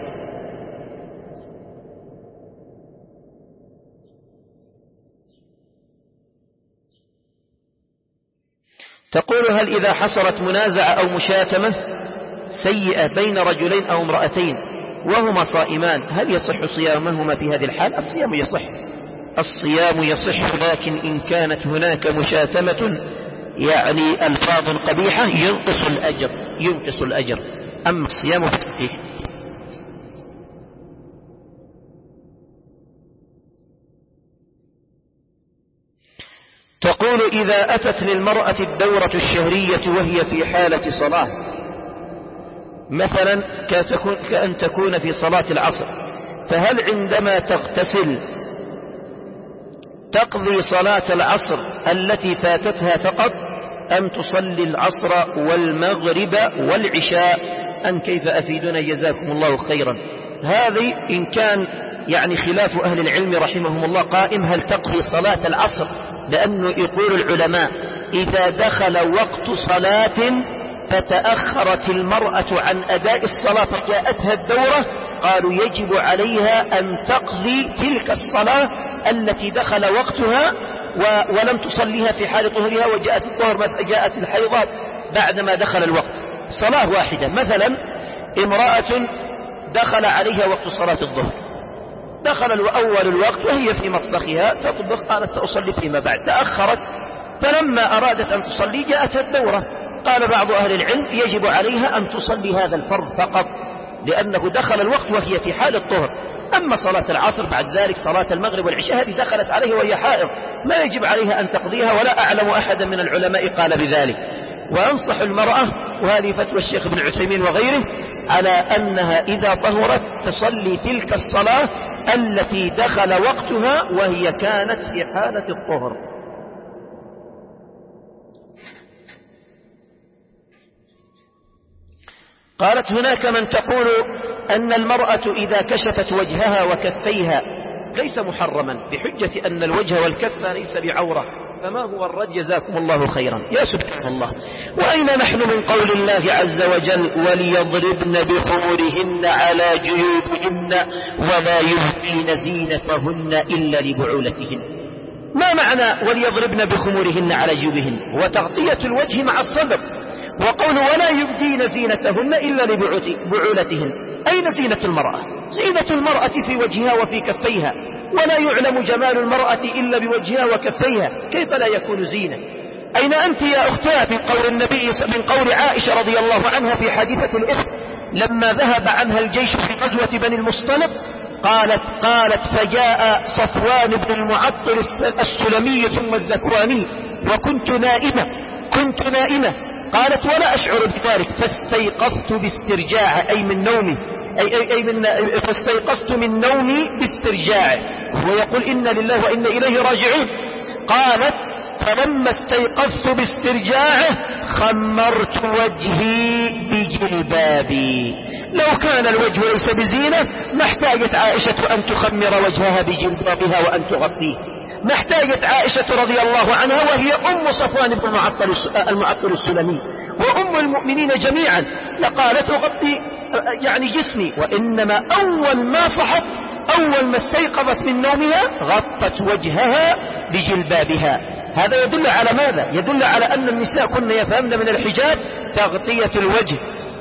تقول هل إذا حصلت منازعة أو مشاتمة سيئة بين رجلين أو امرأتين وهما صائمان هل يصح صيامهما في هذه الحال؟ الصيام يصح، لكن إن كانت هناك مشاتمة ألفاظ قبيحة ينقص الأجر، أما الصيام فصحيح. تقول إذا أتت للمرأة الدورة الشهرية وهي في حالة صلاة، مثلا كأن تكون في صلاة العصر، فهل عندما تغتسل تقضي صلاة العصر التي فاتتها فقط أم تصلي العصر والمغرب والعشاء أم كيف؟ أفيدنا جزاكم الله خيرا. هذه إن كان خلاف أهل العلم رحمهم الله قائم هل تقضي صلاة العصر، لأنه يقول العلماء إذا دخل وقت صلاة فتأخرت المرأة عن أداء الصلاة فجاءتها الدورة، قالوا يجب عليها أن تقضي تلك الصلاة التي دخل وقتها ولم تصليها في حال طهرها وجاءت الطهر جاءت الحيضات بعدما دخل الوقت. صلاة واحدة، مثلا امرأة دخل عليها وقت صلاة الظهر، دخل أول الوقت وهي في مطبخها تطبخ، قالت سأصلي فيما بعد، تأخرت فلما أرادت أن تصلي جاءتها الدورة، قال بعض أهل العلم يجب عليها أن تصلي هذا الفرض فقط لأنه دخل الوقت وهي في حال الطهر. أما صلاة العصر بعد ذلك صلاة المغرب والعشاء هذه دخلت عليها وهي حائض ما يجب عليها أن تقضيها، ولا أعلم أحدا من العلماء قال بذلك. وأنصح المرأة، وهذه فتوى الشيخ ابن عثيمين وغيره، على أنها إذا طهرت تصلي تلك الصلاة التي دخل وقتها وهي كانت في حالة الطهر. قالت هناك من تقول أن المرأة إذا كشفت وجهها وكفيها ليس محرما بحجة أن الوجه والكف ليس بعورة، فما هو الرد؟ جزاكم الله خيرا. يا سبحان الله، وأين نحن من قول الله عز وجل وليضربن بخمرهن على جيوبهن ولا يبدين زينتهن إلا لبعولتهن؟ ما معنى وليضربن بخمرهن على جيوبهن؟ وتغطية الوجه مع الصدر، وقول ولا يبدين زينتهن إلا لبعولتهن. أين زينة المرأة؟ زينة المرأة في وجهها وفي كفيها، ولا يعلم جمال المرأة إلا بوجهها وكفيها، كيف لا يكون زينة؟ أين أنت يا أختاه من قول عائشة رضي الله عنها في حادثة الإفك لما ذهب عنها الجيش في غزوة بني المصطلق؟ قالت فجاء صفوان بن المعطل السلمي ثم الذكواني وكنت نائمة قالت ولا أشعر بذلك فاستيقظت باسترجاع أي من نومي فاستيقظت من نومي باسترجاعه، ويقول إن لله وإن إليه راجعون. قالت فلما استيقظت باسترجاعه خمرت وجهي بجلبابي. لو كان الوجه ليس بزينة ما احتاجت عائشة أن تخمر وجهها بجلبابها وأن تغطيه، ما احتاجت عائشة رضي الله عنها وهي أم صفوان بن المعطل السلمي وأم المؤمنين جميعا لقالت أغطي يعني جسمي، وإنما أول ما استيقظت من نومها غطت وجهها بجلبابها. هذا يدل على ماذا؟ يدل على أن النساء كن يفهمن من الحجاب تغطية الوجه.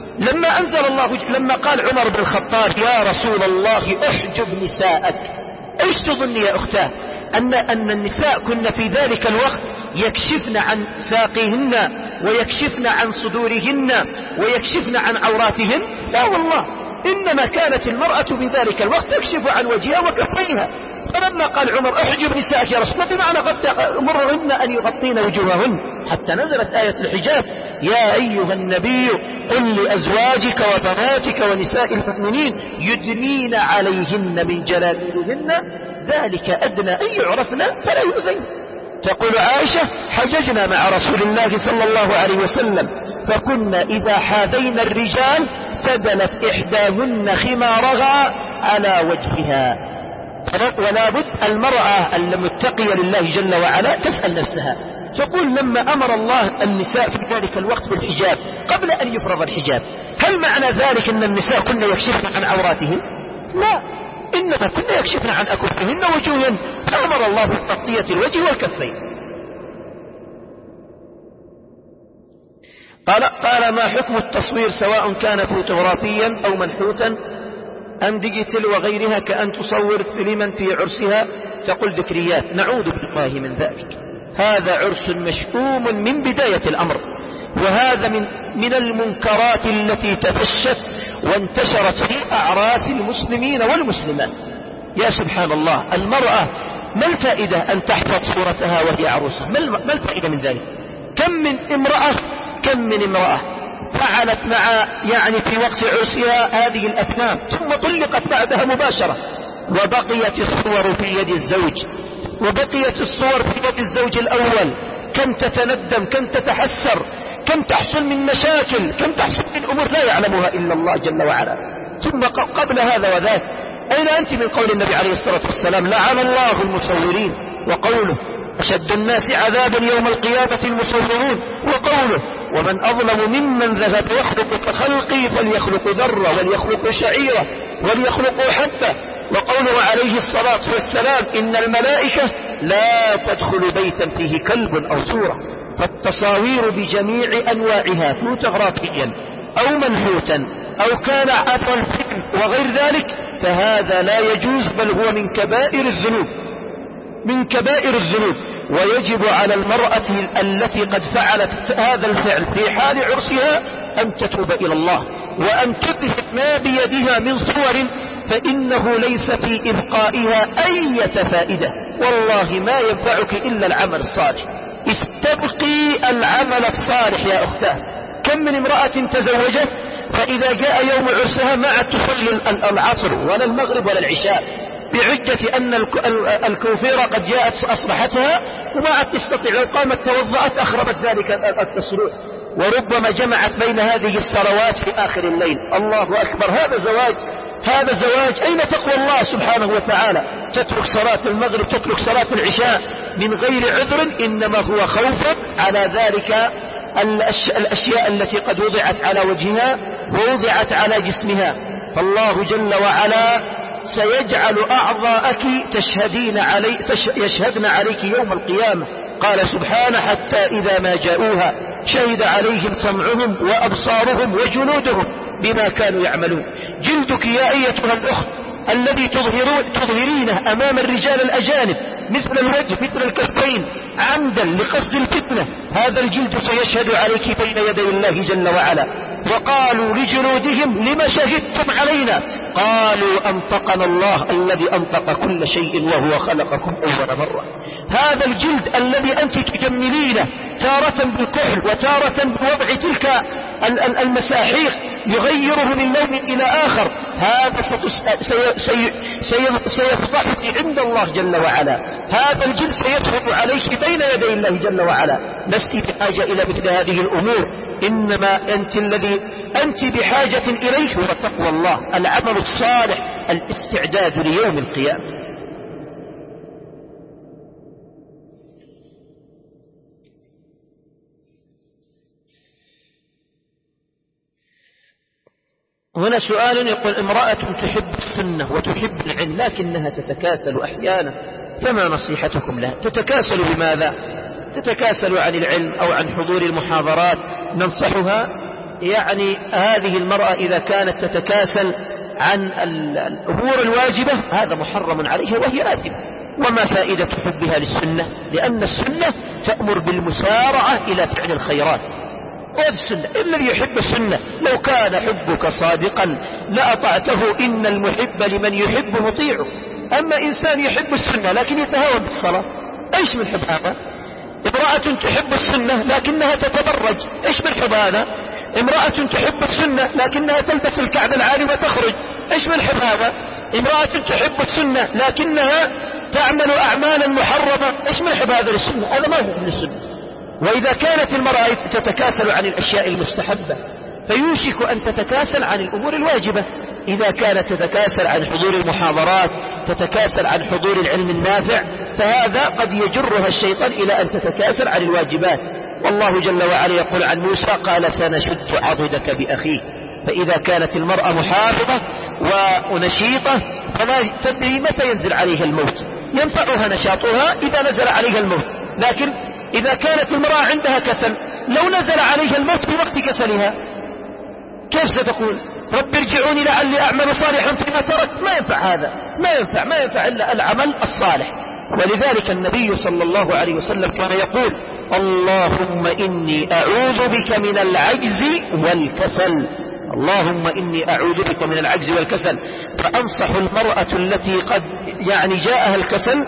لما قال عمر بن الخطاب يا رسول الله احجب نساءك، ايش تظن يا أختاه؟ أن النساء كن في ذلك الوقت يكشفن عن ساقهن ويكشفن عن صدورهن ويكشفن عن عوراتهن؟ لا والله، إنما كانت المرأة بذلك الوقت تكشف عن وجهها وكفيها. فلما قال عمر احجب نساءك يا رسول الله بمعنى مرهن أن يغطين وجوههن، حتى نزلت آية الحجاب يا أيها النبي قل لأزواجك وبناتك ونساء المؤمنين يدنين عليهن من جلابيبهن ذلك أدنى أن يعرفن فلا يؤذين. تقول عائشة حججنا مع رسول الله صلى الله عليه وسلم فكنا إذا حاذينا الرجال سدلت إحداهن خمارها على وجهها. ولا بد المرأة المتقية لله جل وعلا تسأل نفسها، تقول لما أمر الله النساء في ذلك الوقت بالحجاب قبل أن يفرض الحجاب هل معنى ذلك أن النساء كن يكشفن عن عوراتهن؟ لا، إنما كن يكشفن عن أكفهن وجوههن، فأمر الله بتغطية الوجه والكفين. قال ما حكم التصوير سواء كان فوتوغرافيا أو منحوتا أم ديجيتال وغيرها كأن تصور فيلما في عرسها؟ تقول ذكريات، نعوذ بالله من ذلك. هذا عرس مشؤوم من بداية الأمر، وهذا من المنكرات التي تفشت وانتشرت في أعراس المسلمين والمسلمات. يا سبحان الله، المرأة ما الفائدة أن تحفظ صورتها وهي عروسة؟ ما الفائدة من ذلك؟ كم من امرأة فعلت في وقت عرسها هذه الأفلام ثم طلقت بعدها مباشرة، وبقيت الصور في يد الزوج، وبقيت الصور في يد الزوج الأول. كم تتندم، كم تتحسر، كم تحصل من مشاكل، كم تحصل من أمور لا يعلمها إلا الله جل وعلا. ثم قبل هذا وذاك أين أنت من قول النبي عليه الصلاة والسلام لعن الله المصورين، وقوله أشد الناس عذابا يوم القيامة المصورون، وقوله ومن أظلم ممن ذهب يخلق كخلقي فليخلق ذرة وليخلق شعيرة وليخلق حبة، وقوله عليه الصلاة والسلام إن الملائكة لا تدخل بيتا فيه كلب أو صورة. فالتصاوير بجميع أنواعها فوتوغرافيا أو منحوتا أو كان عبر الفيلم وغير ذلك فهذا لا يجوز، بل هو من كبائر الذنوب، ويجب على المرأة التي قد فعلت هذا الفعل في حال عرسها أن تتوب إلى الله وأن تذهب ما بيدها من صور، فإنه ليس في إبقائها أي فائدة، والله ما ينفعك إلا العمل الصالح. استبقي العمل الصالح يا أختاه. كم من امرأة تزوجت فإذا جاء يوم عرسها ما عاد تصلي العصر ولا المغرب ولا العشاء بحجة أن الكوفيرة قد جاءت أصلحتها وما عاد تستطيع، لو قامت توضأت أخربت ذلك التسريح، وربما جمعت بين هذه الصلوات في آخر الليل. الله أكبر، هذا زواج. أين تقوى الله سبحانه وتعالى؟ تترك صلاة المغرب، تترك صلاة العشاء من غير عذر، إنما هو خوف على ذلك الأشياء التي قد وضعت على وجهها ووضعت على جسمها. فالله جل وعلا سيجعل أعضاءك يشهدن عليك يوم القيامة. قال سبحانه حتى إذا ما جاءوها شهد عليهم سمعهم وأبصارهم وجلودهم بما كانوا يعملون. جلدك يا أيتها الأخت الذي تظهرينه أمام الرجال الأجانب مثل الوجه مثل الكفين عمدا لقصد الفتنة، هذا الجلد سيشهد عليك بين يدي الله جل وعلا. وقالوا لجلودهم لما شهدتم علينا؟ قالوا أنطقنا الله الذي أنطق كل شيء وهو خلقكم أول مرة. هذا الجلد الذي أنت تجملينه تارة بالكحل وتارة بوضع تلك المساحيق يغيره من لون إلى آخر، هذا سيفضحك عند الله جل وعلا. هذا الجلد سيشهد عليك بين يدي الله جل وعلا. لست بحاجة إلى مثل هذه الأمور، إنما أنت بحاجة إليه هو تقوى الله، العمل الصالح، الاستعداد ليوم القيامة. هنا سؤال يقول: امرأة تحب السنة وتحب العلم لكنها تتكاسل أحيانا، فما نصيحتكم لها؟ تتكاسل بماذا؟ تتكاسل عن العلم أو عن حضور المحاضرات، ننصحها. يعني هذه المرأة إذا كانت تتكاسل عن الأمور الواجبة هذا محرم عليها وهي آثمة. وما فائدة حبها للسنة؟ لأن السنة تأمر بالمسارعة إلى فعل الخيرات. والسنة الذي يحب السنة لو كان حبك صادقا لأطعته، إن المحب لمن يحب مطيعه. أما إنسان يحب السنة لكن يتهاون بالصلاة، إيش من حب هذا؟ امرأة تحب السنة لكنها تتبرج، إيش من حب هذا؟ امرأة تحب السنة لكنها تلبس الكعب العالي وتخرج، إيش من حب هذا؟ امرأة تحب السنة لكنها تعمل أعمالا محرمة، إيش من حب هذا للسنة؟ هذا ما هو من السنة. وإذا كانت المرأة تتكاسل عن الأشياء المستحبة فيوشك أن تتكاسل عن الأمور الواجبة. إذا كانت تتكاسل عن حضور المحاضرات، تتكاسل عن حضور العلم النافع، فهذا قد يجرها الشيطان إلى أن تتكاسل عن الواجبات. والله جل وعلا يقول عن موسى: قال سنشد عضدك بأخيك. فإذا كانت المرأة محافظة ونشيطة فلا تدري متى ينزل عليها الموت، ينفعها نشاطها إذا نزل عليها الموت. لكن إذا كانت المرأة عندها كسل، لو نزل عليها الموت في وقت كسلها كيف ستقول؟ رب ارجعوني لعلي أعمل صالحا فيما تركت. ما ينفع هذا، ما ينفع إلا العمل الصالح. ولذلك النبي صلى الله عليه وسلم كان يقول: اللهم إني أعوذ بك من العجز والكسل. اللهم إني أعوذ بك من العجز والكسل. فأنصح المرأة التي قد جاءها الكسل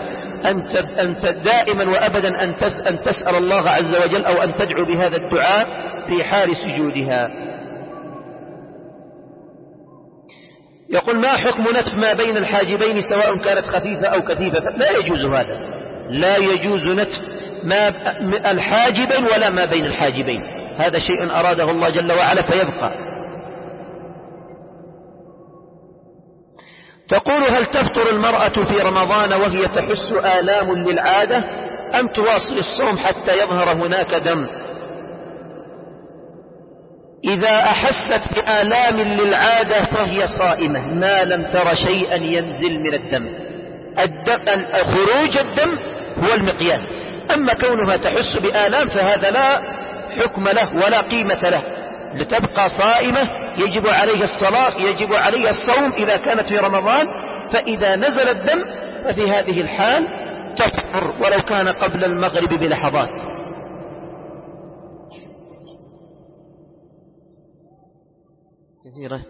أنت دائما وأبدا أن تسأل الله عز وجل أو أن تدعو بهذا الدعاء في حال سجودها. يقول: ما حكم نتف ما بين الحاجبين سواء كانت خفيفة أو كثيفة؟ لا يجوز هذا، لا يجوز نتف ما الحاجبين ولا ما بين الحاجبين، هذا شيء أراده الله جل وعلا فيبقى. تقول: هل تفطر المرأة في رمضان وهي تحس آلام للعادة أم تواصل الصوم حتى يظهر هناك دم؟ إذا أحست بآلام للعادة فهي صائمة ما لم تر شيئا ينزل من الدم. خروج الدم هو المقياس، أما كونها تحس بآلام فهذا لا حكم له ولا قيمة له. لتبقى صائمة يجب عليها الصلاة، يجب عليها الصوم إذا كانت في رمضان. فإذا نزل الدم ففي هذه الحال تفطر ولو كان قبل المغرب بلحظات. كثيرة.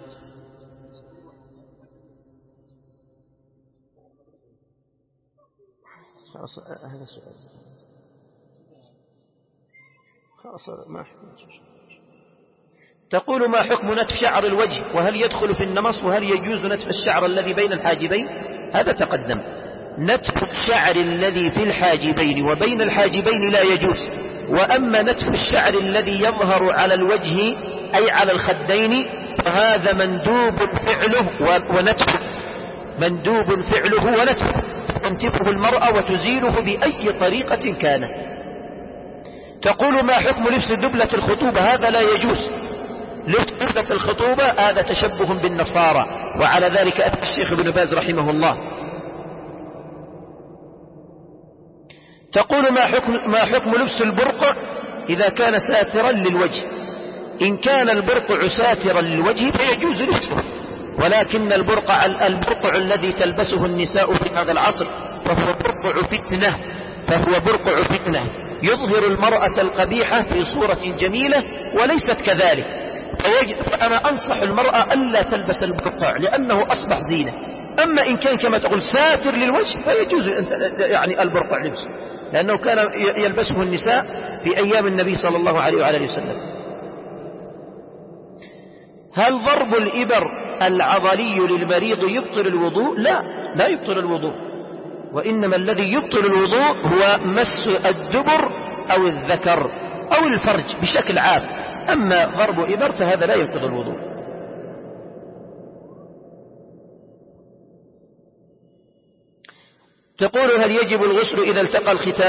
هذا سؤال خلاص ما أحكي. تقول: ما حكم نتف شعر الوجه وهل يدخل في النمص وهل يجوز نتف الشعر الذي بين الحاجبين؟ هذا تقدم. نتف الشعر الذي في الحاجبين وبين الحاجبين لا يجوز. وأما نتف الشعر الذي يظهر على الوجه أي على الخدين فهذا مندوب فعله ونتفه، مندوب فعله ونتفه، تنتفه المرأة وتزيله بأي طريقة كانت. تقول: ما حكم لبس دبلة الخطوبة؟ هذا لا يجوز. لبس دبلة الخطوبة هذا تشبه بالنصارى، وعلى ذلك أتى الشيخ ابن باز رحمه الله. تقول: ما حكم لبس البرقع إذا كان ساترا للوجه. إن كان البرقع ساترا للوجه فيجوز لبسه، ولكن البرقع الذي تلبسه النساء في هذا العصر فهو برقع فتنة يظهر المرأة القبيحة في صورة جميلة وليست كذلك. فأنا أنصح المرأة ألا تلبس البرقع لأنه أصبح زينة. أما إن كان كما تقول ساتر للوجه فيجوز يعني البرقع لبسه، لأنه كان يلبسه النساء في أيام النبي صلى الله عليه وآله وسلم. هل ضرب الإبر العضلي للمريض يبطل الوضوء؟ لا يبطل الوضوء، وإنما الذي يبطل الوضوء هو مس الدبر أو الذكر أو الفرج بشكل عام. أما ضرب إبر فهذا لا يبطل الوضوء. تقول هل يجب الغسل إذا التقى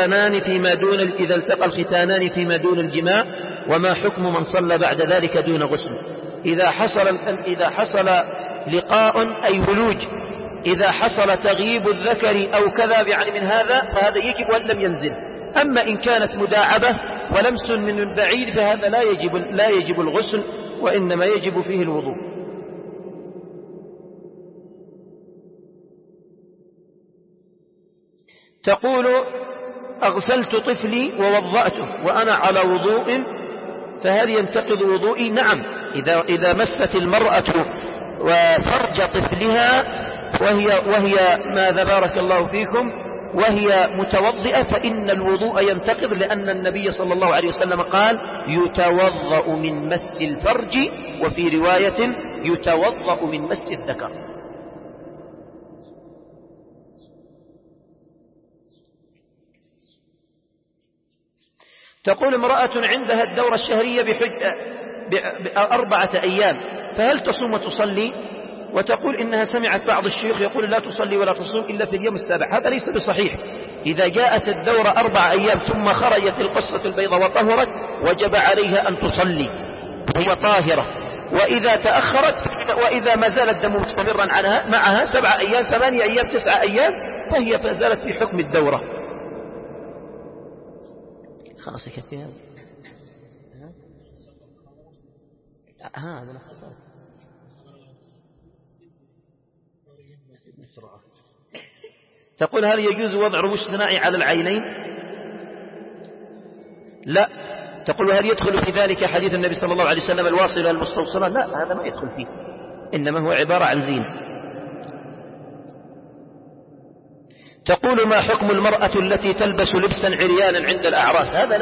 الختانان فيما دون الجماع؟ وما حكم من صلى بعد ذلك دون غسل؟ إذا حصل لقاء أي ولوج، إذا حصل تغييب الذكر أو كذا يعني من هذا فهذا يجب وإن لم ينزل. أما إن كانت مداعبة ولمس من بعيد فهذا لا يجب الغسل، وإنما يجب فيه الوضوء. تقول أغسلت طفلي ووضأته وأنا على وضوء فهل ينتقض وضوئي؟ نعم، إذا مست المرأة وفرج طفلها وهي ماذا بارك الله فيكم وهي متوضئة فإن الوضوء ينتقض، لأن النبي صلى الله عليه وسلم قال يتوضأ من مس الفرج، وفي رواية يتوضأ من مس الذكر. تقول امرأة عندها الدورة الشهرية ب4 أيام، فهل تصوم وتصلي؟ وتقول إنها سمعت بعض الشيوخ يقول لا تصلي ولا تصوم إلا في اليوم السابع. هذا ليس بصحيح. إذا جاءت الدورة 4 أيام ثم خرجت القصة البيضاء وطهرت وجب عليها أن تصلي وهي طاهرة، وإذا تأخرت وإذا ما زال الدم مستمرا معها 7 أيام 8 أيام 9 أيام فهي فزالت في حكم الدورة. خلاص يكفي هذا. تقول هل يجوز وضع رموش صناعي على العينين؟ لا. تقول هل يدخل في ذلك حديث النبي صلى الله عليه وسلم الواصل المستوصلة؟ لا، هذا ما يدخل فيه، إنما هو عبارة عن زينة. تقول ما حكم المرأة التي تلبس لبسا عريانا عند الأعراس؟ هذا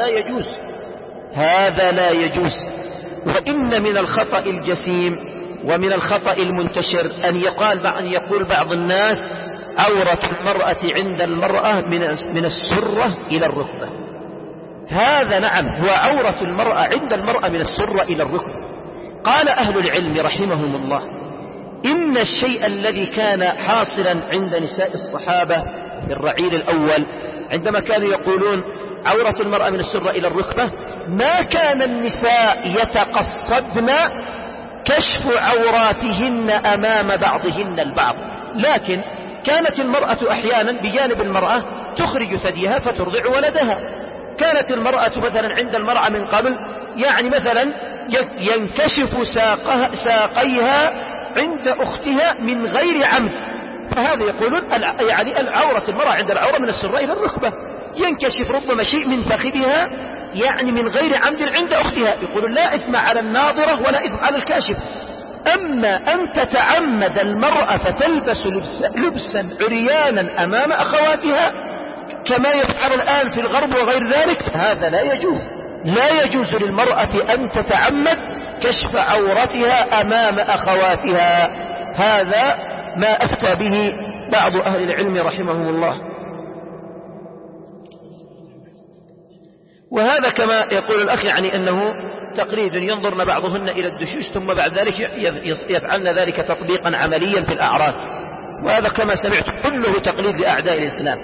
لا يجوز. وإن من الخطأ الجسيم ومن الخطأ المنتشر أن يقول بعض الناس عورة المرأة عند المرأة من السرة إلى الركبة. هذا نعم هو عورة المرأة عند المرأة من السرة إلى الركبة. قال أهل العلم رحمهم الله إن الشيء الذي كان حاصلا عند نساء الصحابة في الرعيل الأول عندما كانوا يقولون عورة المرأة من السرة إلى الركبة، ما كان النساء يتقصدن كشف عوراتهن أمام بعضهن البعض، لكن كانت المرأة أحيانا بجانب المرأة تخرج ثديها فترضع ولدها. كانت المرأة مثلا عند المرأة من قبل يعني مثلا ينكشف ساقيها عند أختها من غير عمد، فهذا يقولون يعني العورة المرأة عند العورة من السرة إلى الركبة، ينكشف ربما شيء من فخذها يعني من غير عمد عند أختها، يقولون لا إثم على الناظرة ولا إثم على الكاشف. أما أن تتعمد المرأة فتلبس لبسا عريانا أمام أخواتها كما يفعل الآن في الغرب وغير ذلك، هذا لا يجوز للمرأة أن تتعمد كشف عورتها أمام أخواتها. هذا ما أفتى به بعض أهل العلم رحمهم الله. وهذا كما يقول الأخ يعني أنه تقليد، ينظرن بعضهن إلى الدشوش ثم بعد ذلك يفعلن ذلك تطبيقا عمليا في الأعراس، وهذا كما سمعت كله تقليد لأعداء الإسلام.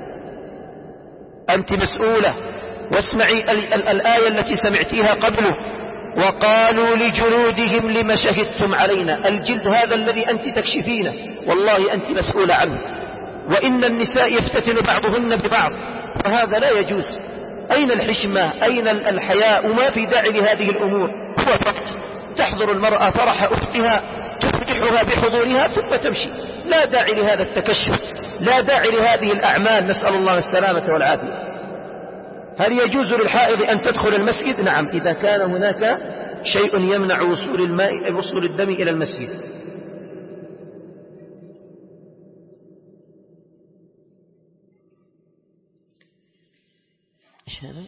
أنت مسؤولة، واسمعي الآية التي سمعتيها قبله وقالوا لجلودهم لما شهدتم علينا، الجلد هذا الذي أنت تكشفينه والله أنت مسؤولة عنه، وإن النساء يفتتن بعضهن ببعض، فهذا لا يجوز. أين الحشمة؟ أين الحياء؟ وما في داعي لهذه الأمور. هو فقط تحضر المرأة فرح أختها تفتحها بحضورها ثم تمشي، لا داعي لهذا التكشف، لا داعي لهذه الأعمال، نسأل الله السلامة والعافية. هل يجوز للحائض أن تدخل المسجد؟ نعم، إذا كان هناك شيء يمنع وصول الدم إلى المسجد. إيش هذا؟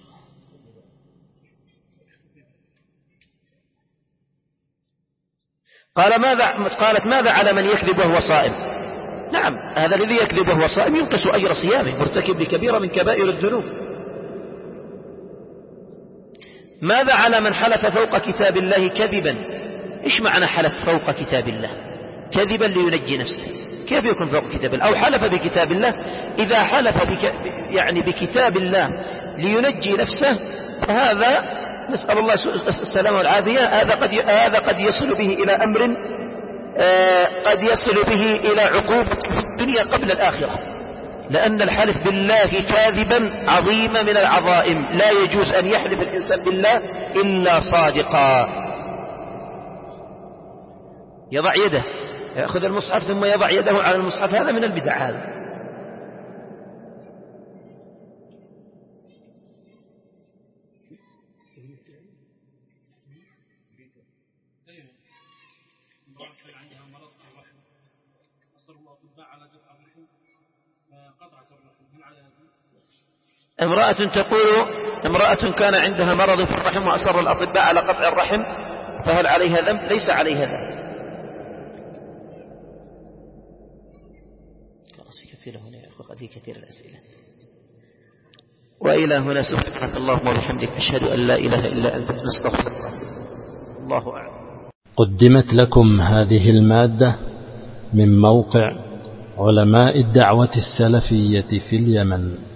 قالت ماذا على من يكذب وهو صائم؟ نعم، هذا الذي يكذب وهو صائم ينقص أجر صيامه، مرتكب لكبيرة من كبائر الذنوب. ماذا على من حلف فوق كتاب الله كذبا؟ إيش معنى حلف فوق كتاب الله؟ كذبا لينجي نفسه، كيف يكون فوق كتاب الله؟ أو حلف بكتاب الله. إذا حلف بكتاب الله لينجي نفسه فهذا نسأل الله السلامة والعافية، هذا قد يصل به إلى أمر قد يصل به إلى عقوبة في الدنيا قبل الآخرة، لأن الحلف بالله كاذبا عظيمة من العظائم، لا يجوز أن يحلف الإنسان بالله إلا صادقا. يضع يده، يأخذ المصحف ثم يضع يده على المصحف، هذا من البدع. هذا امرأة كان عندها مرض في الرحم وأصر الأطباء على قطع الرحم، فهل عليها ذنب؟ ليس عليها ذنب. كثير هنا يا أخوة، هذه كثير الأسئلة. وإلى هنا سبحانك اللهم وبحمدك، أشهد أن لا إله إلا أنت، نستغفرك. الله أعلم. قدمت لكم هذه المادة من موقع علماء الدعوة السلفية في اليمن.